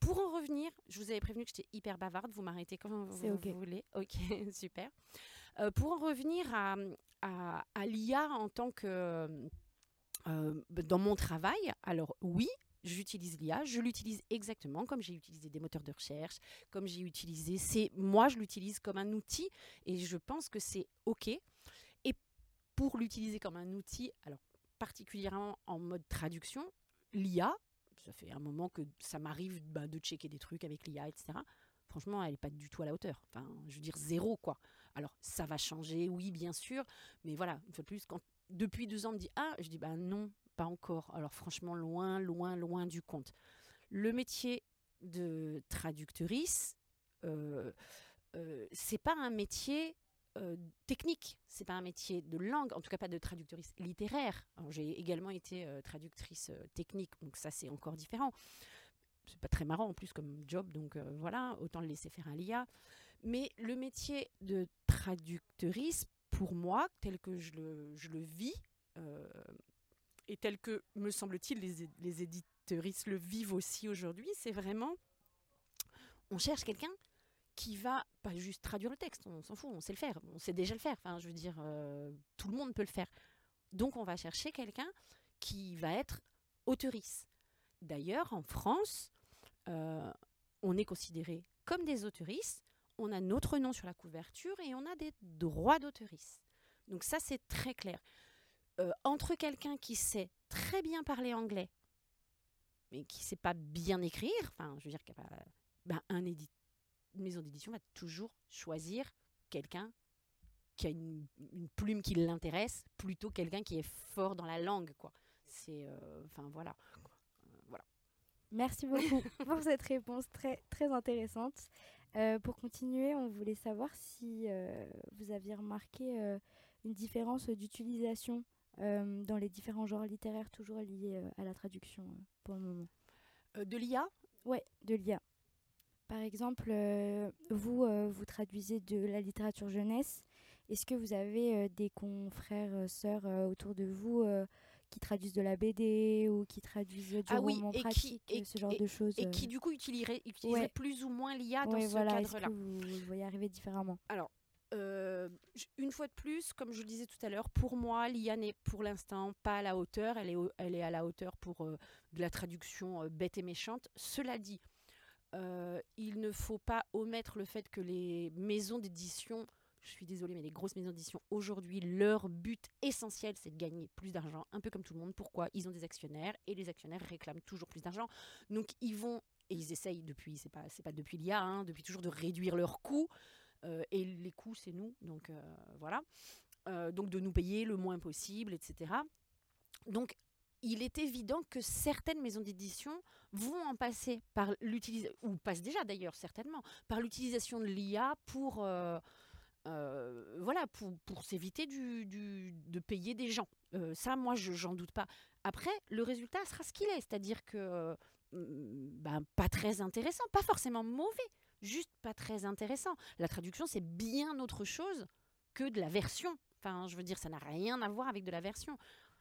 pour en revenir, je vous avais prévenu que j'étais hyper bavarde, vous m'arrêtez quand C'est OK. vous voulez. Ok, super. Pour en revenir à l'IA en tant que dans mon travail, alors oui, j'utilise l'IA, je l'utilise exactement comme j'ai utilisé des moteurs de recherche, comme j'ai utilisé, moi je l'utilise comme un outil et je pense que c'est OK. Et pour l'utiliser comme un outil, alors particulièrement en mode traduction, l'IA, ça fait un moment que ça m'arrive de checker des trucs avec l'IA, etc. Franchement, elle n'est pas du tout à la hauteur. Enfin, je veux dire, zéro, quoi. Alors, ça va changer, oui, bien sûr. Mais voilà, une fois de plus, quand depuis 2 ans, on me dit « Ah », je dis « non, pas encore ». Alors, franchement, loin, loin, loin du compte. Le métier de traductrice, c'est pas un métier technique, c'est pas un métier de langue, en tout cas pas de traductrice littéraire. Alors, j'ai également été traductrice technique, donc ça c'est encore différent. C'est pas très marrant en plus comme job, donc voilà, autant le laisser faire à l'IA. Mais le métier de traductrice, pour moi, tel que je le vis, euh, et tel que, me semble-t-il, les éditeuristes le vivent aussi aujourd'hui, c'est vraiment, on cherche quelqu'un qui va pas juste traduire le texte, on s'en fout, on sait le faire, on sait déjà le faire, enfin je veux dire, tout le monde peut le faire. Donc on va chercher quelqu'un qui va être auteurice. D'ailleurs, en France, euh, on est considéré comme des auteurices, on a notre nom sur la couverture et on a des droits d'auteurice. Donc ça, c'est très clair. Entre quelqu'un qui sait très bien parler anglais, mais qui ne sait pas bien écrire, enfin, je veux dire, une maison d'édition va toujours choisir quelqu'un qui a une plume qui l'intéresse, plutôt quelqu'un qui est fort dans la langue, quoi. C'est, enfin, voilà. Voilà. Merci beaucoup pour cette réponse très, très intéressante. Pour continuer, on voulait savoir si vous aviez remarqué une différence d'utilisation dans les différents genres littéraires toujours liés à la traduction pour le moment. De l'IA. Ouais, de l'IA. Par exemple, vous traduisez de la littérature jeunesse. Est-ce que vous avez des confrères, sœurs autour de vous qui traduisent de la BD ou qui traduisent du Ah oui, roman pratique, ce genre de choses et qui du coup utiliserait Ouais, plus ou moins l'IA dans ouais, ce voilà. Est-ce cadre-là. que vous le voyez arriver différemment? Alors, une fois de plus, comme je le disais tout à l'heure, pour moi, l'IA n'est pour l'instant pas à la hauteur. Elle est à la hauteur pour de la traduction bête et méchante. Cela dit, il ne faut pas omettre le fait que les maisons d'édition, je suis désolée, mais les grosses maisons d'édition, aujourd'hui, leur but essentiel, c'est de gagner plus d'argent, un peu comme tout le monde. Pourquoi? Ils ont des actionnaires et les actionnaires réclament toujours plus d'argent. Donc, ils vont, et ils essayent depuis, c'est pas depuis l'IA, hein, depuis toujours de réduire leurs coûts. Et les coûts, c'est nous. Donc, voilà. Donc, de nous payer le moins possible, etc. Donc, il est évident que certaines maisons d'édition vont en passer par l'utilisation, ou passent déjà d'ailleurs certainement, par l'utilisation de l'IA pour, voilà, pour s'éviter de payer des gens. Ça, moi, j'en doute pas. Après, le résultat sera ce qu'il est, c'est-à-dire que pas très intéressant, pas forcément mauvais, juste pas très intéressant. La traduction, c'est bien autre chose que de la version. Enfin, je veux dire, ça n'a rien à voir avec de la version.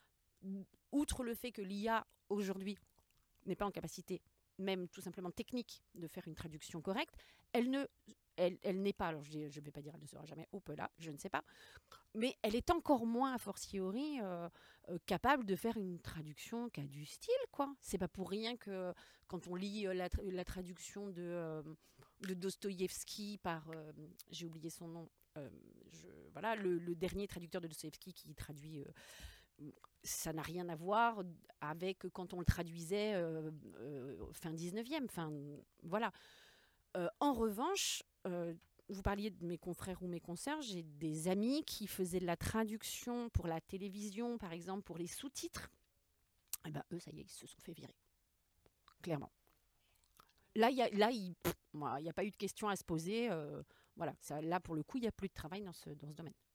Outre le fait que l'IA, aujourd'hui, n'est pas en capacité, même tout simplement technique, de faire une traduction correcte, elle n'est pas, alors je ne vais pas dire elle ne sera jamais au là, je ne sais pas, mais elle est encore moins, a fortiori, capable de faire une traduction qui a du style, quoi. C'est pas pour rien que quand on lit la traduction de Dostoïevski par, j'ai oublié son nom, voilà, le dernier traducteur de Dostoïevski qui traduit ça n'a rien à voir avec quand on le traduisait fin 19e. Enfin, voilà. En revanche, vous parliez de mes confrères ou mes consoeurs, j'ai des amis qui faisaient de la traduction pour la télévision, par exemple, pour les sous-titres. Et ben, eux, ça y est, ils se sont fait virer, clairement. Là, il n'y a pas eu de question à se poser. Voilà, ça, là, pour le coup, il n'y a plus de travail dans ce domaine.